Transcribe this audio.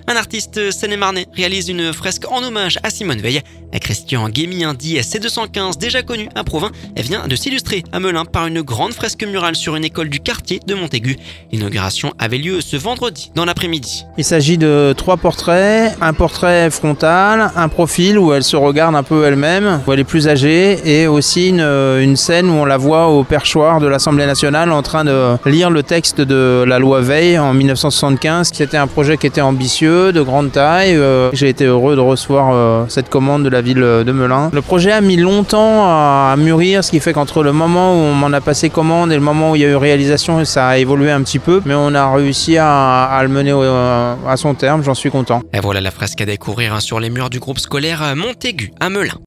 Un artiste seine-et-marnais réalise une fresque en hommage à Simone Veil. Christian Guémien dit C215, déjà connu à Provins, vient de s'illustrer à Melun par une grande fresque murale sur une école du quartier de Montaigu. L'inauguration avait lieu ce vendredi dans l'après-midi. Il s'agit de 3 portraits, un portrait frontal, un profil où elle se regarde un peu elle-même, où elle est plus âgée, et aussi une scène où on la voit au perchoir de l'Assemblée nationale en train de lire le texte de la loi Veil en 1975. C'était un projet qui était ambitieux, de grande taille. J'ai été heureux de recevoir cette commande de la ville de Melun. Le projet a mis longtemps à mûrir, ce qui fait qu'entre le moment où on m'en a passé commande et le moment où il y a eu réalisation, ça a évolué un petit peu, mais on a réussi à le mener à son terme, j'en suis content. Et voilà la fresque à découvrir sur les murs du groupe scolaire Montaigu à Melun.